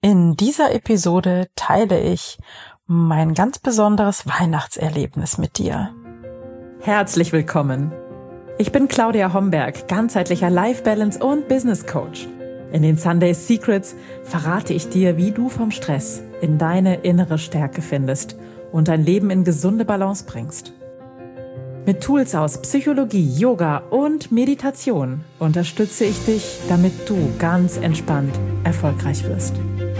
In dieser Episode teile ich mein ganz besonderes Weihnachtserlebnis mit dir. Herzlich willkommen. Ich bin Claudia Homberg, ganzheitlicher Life Balance und Business Coach. In den Sunday Secrets verrate ich dir, wie du vom Stress in deine innere Stärke findest und dein Leben in gesunde Balance bringst. Mit Tools aus Psychologie, Yoga und Meditation unterstütze ich dich, damit du ganz entspannt erfolgreich wirst.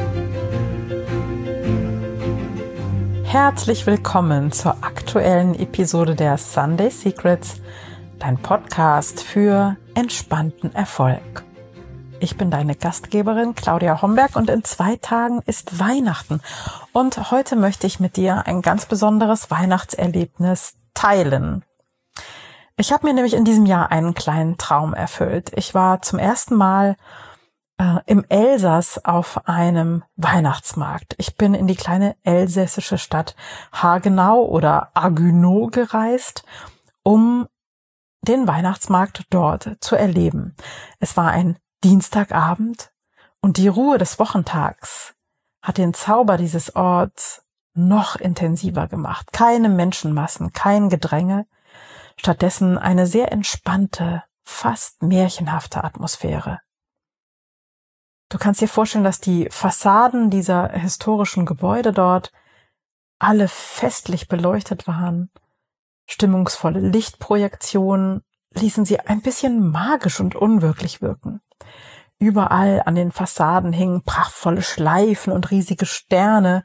Herzlich willkommen zur aktuellen Episode der Sunday Secrets, dein Podcast für entspannten Erfolg. Ich bin deine Gastgeberin Claudia Homberg und in 2 Tagen ist Weihnachten. Und heute möchte ich mit dir ein ganz besonderes Weihnachtserlebnis teilen. Ich habe mir nämlich in diesem Jahr einen kleinen Traum erfüllt. Ich war zum ersten Mal im Elsass auf einem Weihnachtsmarkt. Ich bin in die kleine elsässische Stadt Hagenau oder Haguenau gereist, um den Weihnachtsmarkt dort zu erleben. Es war ein Dienstagabend und die Ruhe des Wochentags hat den Zauber dieses Orts noch intensiver gemacht. Keine Menschenmassen, kein Gedränge, stattdessen eine sehr entspannte, fast märchenhafte Atmosphäre. Du kannst dir vorstellen, dass die Fassaden dieser historischen Gebäude dort alle festlich beleuchtet waren. Stimmungsvolle Lichtprojektionen ließen sie ein bisschen magisch und unwirklich wirken. Überall an den Fassaden hingen prachtvolle Schleifen und riesige Sterne.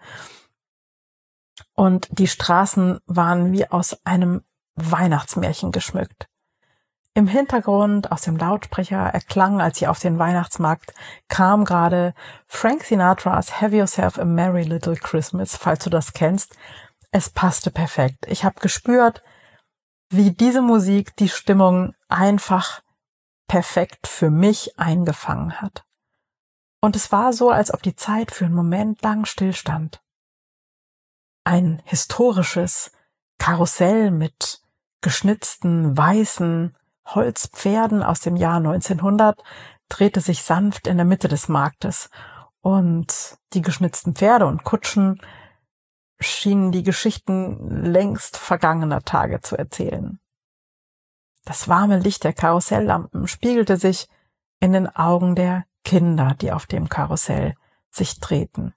Und die Straßen waren wie aus einem Weihnachtsmärchen geschmückt. Im Hintergrund aus dem Lautsprecher erklang, als sie auf den Weihnachtsmarkt kam, gerade Frank Sinatras Have Yourself a Merry Little Christmas, falls du das kennst. Es passte perfekt. Ich habe gespürt, wie diese Musik die Stimmung einfach perfekt für mich eingefangen hat. Und es war so, als ob die Zeit für einen Moment lang stillstand. Ein historisches Karussell mit geschnitzten, weißen Holzpferden aus dem Jahr 1900 drehte sich sanft in der Mitte des Marktes und die geschnitzten Pferde und Kutschen schienen die Geschichten längst vergangener Tage zu erzählen. Das warme Licht der Karusselllampen spiegelte sich in den Augen der Kinder, die auf dem Karussell sich drehten.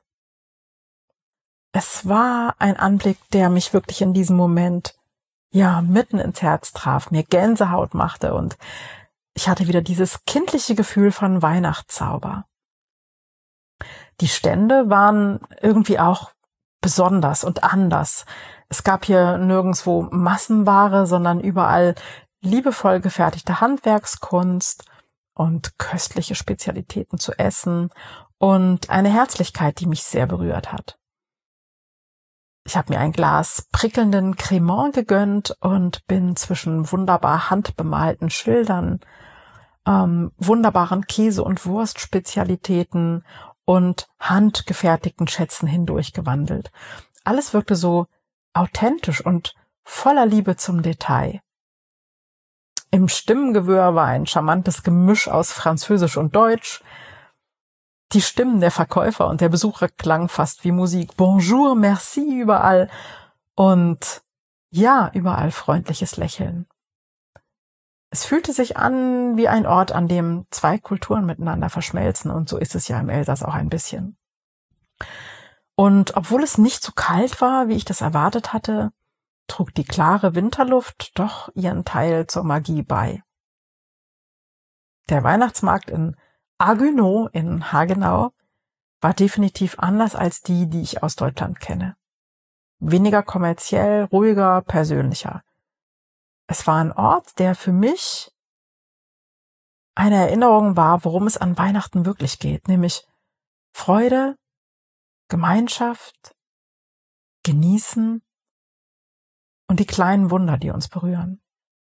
Es war ein Anblick, der mich wirklich in diesem Moment mitten ins Herz traf, mir Gänsehaut machte und ich hatte wieder dieses kindliche Gefühl von Weihnachtszauber. Die Stände waren irgendwie auch besonders und anders. Es gab hier nirgendwo Massenware, sondern überall liebevoll gefertigte Handwerkskunst und köstliche Spezialitäten zu essen und eine Herzlichkeit, die mich sehr berührt hat. Ich habe mir ein Glas prickelnden Cremant gegönnt und bin zwischen wunderbar handbemalten Schildern, wunderbaren Käse- und Wurstspezialitäten und handgefertigten Schätzen hindurchgewandelt. Alles wirkte so authentisch und voller Liebe zum Detail. Im Stimmengewirr war ein charmantes Gemisch aus Französisch und Deutsch. Die Stimmen der Verkäufer und der Besucher klangen fast wie Musik. Bonjour, merci überall. Und überall freundliches Lächeln. Es fühlte sich an wie ein Ort, an dem 2 Kulturen miteinander verschmelzen. Und so ist es ja im Elsass auch ein bisschen. Und obwohl es nicht so kalt war, wie ich das erwartet hatte, trug die klare Winterluft doch ihren Teil zur Magie bei. Der Weihnachtsmarkt in Haguenau in Hagenau war definitiv anders als die ich aus Deutschland kenne. Weniger kommerziell, ruhiger, persönlicher. Es war ein Ort, der für mich eine Erinnerung war, worum es an Weihnachten wirklich geht, nämlich Freude, Gemeinschaft, Genießen und die kleinen Wunder, die uns berühren.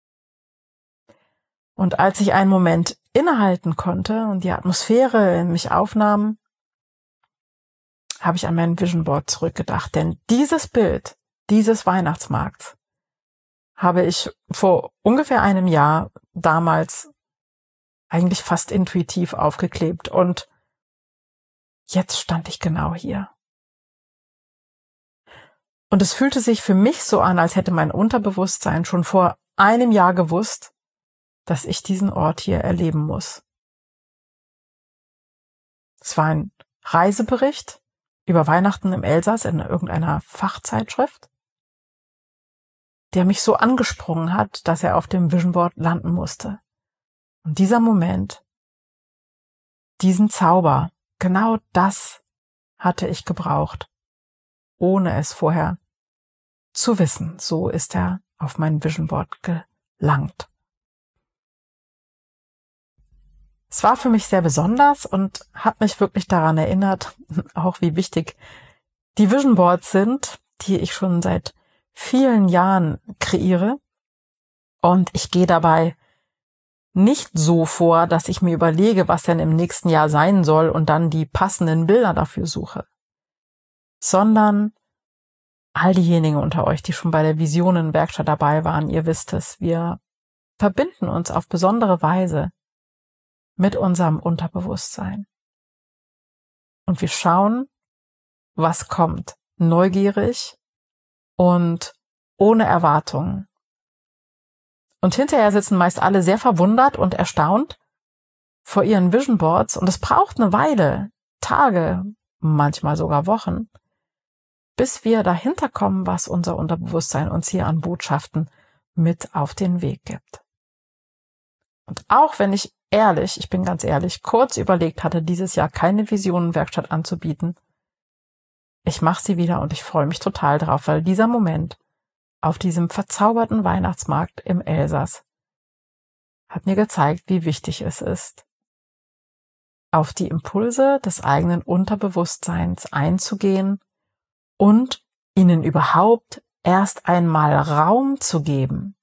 Und als ich einen Moment innehalten konnte und die Atmosphäre in mich aufnahm, habe ich an mein Vision Board zurückgedacht. Denn dieses Bild, dieses Weihnachtsmarkts, habe ich vor ungefähr einem Jahr damals eigentlich fast intuitiv aufgeklebt. Und jetzt stand ich genau hier. Und es fühlte sich für mich so an, als hätte mein Unterbewusstsein schon vor einem Jahr gewusst, dass ich diesen Ort hier erleben muss. Es war ein Reisebericht über Weihnachten im Elsass in irgendeiner Fachzeitschrift, der mich so angesprungen hat, dass er auf dem Vision Board landen musste. Und dieser Moment, diesen Zauber, genau das hatte ich gebraucht, ohne es vorher zu wissen. So ist er auf mein Vision Board gelangt. Es war für mich sehr besonders und hat mich wirklich daran erinnert, auch wie wichtig die Vision Boards sind, die ich schon seit vielen Jahren kreiere. Und ich gehe dabei nicht so vor, dass ich mir überlege, was denn im nächsten Jahr sein soll und dann die passenden Bilder dafür suche, sondern all diejenigen unter euch, die schon bei der Visionenwerkstatt dabei waren, ihr wisst es, wir verbinden uns auf besondere Weise mit unserem Unterbewusstsein. Und wir schauen, was kommt, neugierig und ohne Erwartungen. Und hinterher sitzen meist alle sehr verwundert und erstaunt vor ihren Vision Boards und es braucht eine Weile, Tage, manchmal sogar Wochen, bis wir dahinter kommen, was unser Unterbewusstsein uns hier an Botschaften mit auf den Weg gibt. Und auch wenn ich bin ganz ehrlich, kurz überlegt hatte, dieses Jahr keine Visionenwerkstatt anzubieten, ich mache sie wieder und ich freue mich total drauf, weil dieser Moment auf diesem verzauberten Weihnachtsmarkt im Elsass hat mir gezeigt, wie wichtig es ist, auf die Impulse des eigenen Unterbewusstseins einzugehen und ihnen überhaupt erst einmal Raum zu geben.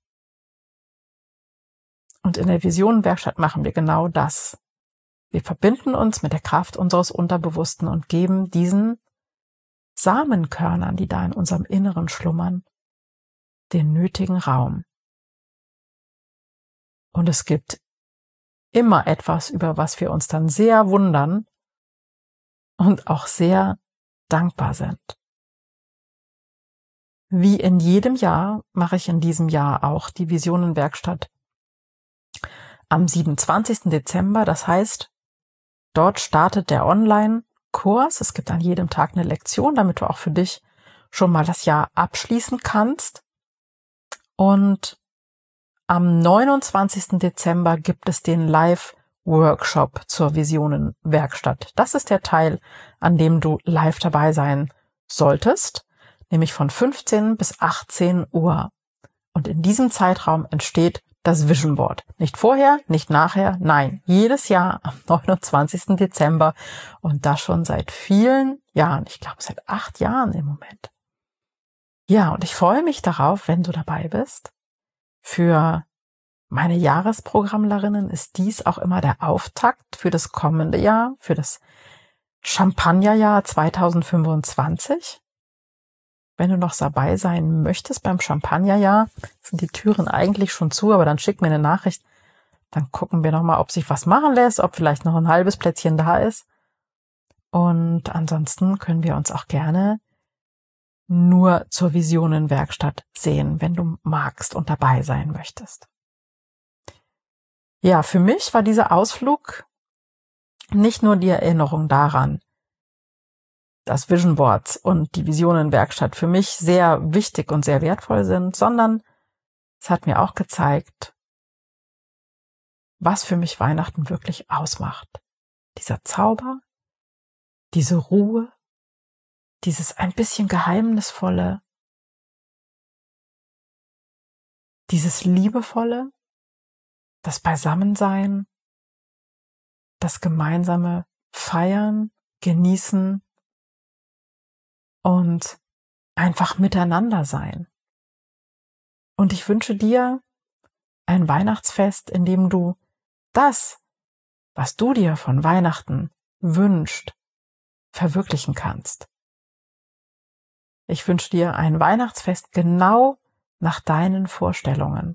Und in der Visionenwerkstatt machen wir genau das. Wir verbinden uns mit der Kraft unseres Unterbewussten und geben diesen Samenkörnern, die da in unserem Inneren schlummern, den nötigen Raum. Und es gibt immer etwas, über was wir uns dann sehr wundern und auch sehr dankbar sind. Wie in jedem Jahr mache ich in diesem Jahr auch die Visionenwerkstatt am 27. Dezember. Das heißt, dort startet der Online-Kurs. Es gibt an jedem Tag eine Lektion, damit du auch für dich schon mal das Jahr abschließen kannst. Und am 29. Dezember gibt es den Live-Workshop zur Visionenwerkstatt. Das ist der Teil, an dem du live dabei sein solltest, nämlich von 15 bis 18 Uhr. Und in diesem Zeitraum entsteht das Vision Board. Nicht vorher, nicht nachher, nein, jedes Jahr am 29. Dezember und das schon seit vielen Jahren. Ich glaube, seit 8 Jahren im Moment. Ja, und ich freue mich darauf, wenn du dabei bist. Für meine Jahresprogrammlerinnen ist dies auch immer der Auftakt für das kommende Jahr, für das Champagnerjahr 2025. Wenn du noch dabei sein möchtest beim Champagnerjahr, sind die Türen eigentlich schon zu, aber dann schick mir eine Nachricht. Dann gucken wir nochmal, ob sich was machen lässt, ob vielleicht noch ein halbes Plätzchen da ist. Und ansonsten können wir uns auch gerne nur zur Visionenwerkstatt sehen, wenn du magst und dabei sein möchtest. Ja, für mich war dieser Ausflug nicht nur die Erinnerung daran, dass Vision Boards und die Visionenwerkstatt für mich sehr wichtig und sehr wertvoll sind, sondern es hat mir auch gezeigt, was für mich Weihnachten wirklich ausmacht. Dieser Zauber, diese Ruhe, dieses ein bisschen Geheimnisvolle, dieses Liebevolle, das Beisammensein, das gemeinsame Feiern, Genießen und einfach miteinander sein. Und ich wünsche dir ein Weihnachtsfest, in dem du das, was du dir von Weihnachten wünschst, verwirklichen kannst. Ich wünsche dir ein Weihnachtsfest genau nach deinen Vorstellungen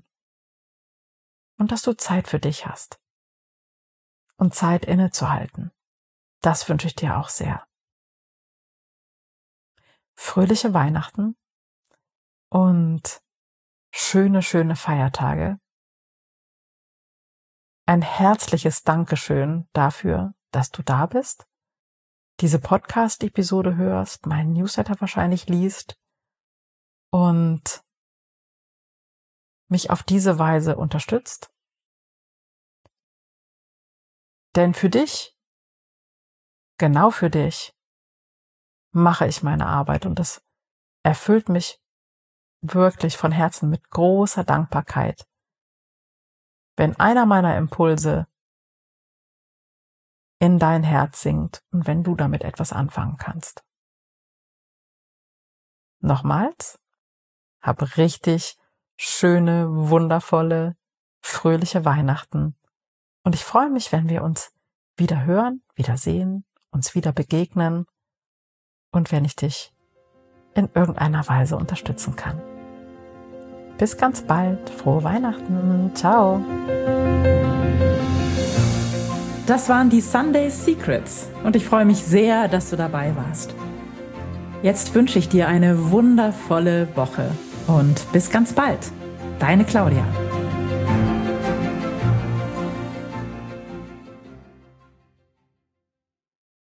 und dass du Zeit für dich hast und Zeit innezuhalten Das wünsche ich dir auch sehr. Fröhliche Weihnachten und schöne, schöne Feiertage. Ein herzliches Dankeschön dafür, dass du da bist, diese Podcast-Episode hörst, meinen Newsletter wahrscheinlich liest und mich auf diese Weise unterstützt. Denn für dich, genau für dich, mache ich meine Arbeit und das erfüllt mich wirklich von Herzen mit großer Dankbarkeit, wenn einer meiner Impulse in dein Herz sinkt und wenn du damit etwas anfangen kannst. Nochmals, hab richtig schöne, wundervolle, fröhliche Weihnachten und ich freue mich, wenn wir uns wieder hören, wieder sehen, uns wieder begegnen und wenn ich dich in irgendeiner Weise unterstützen kann. Bis ganz bald, frohe Weihnachten, ciao! Das waren die Sunday Secrets und ich freue mich sehr, dass du dabei warst. Jetzt wünsche ich dir eine wundervolle Woche und bis ganz bald. Deine Claudia.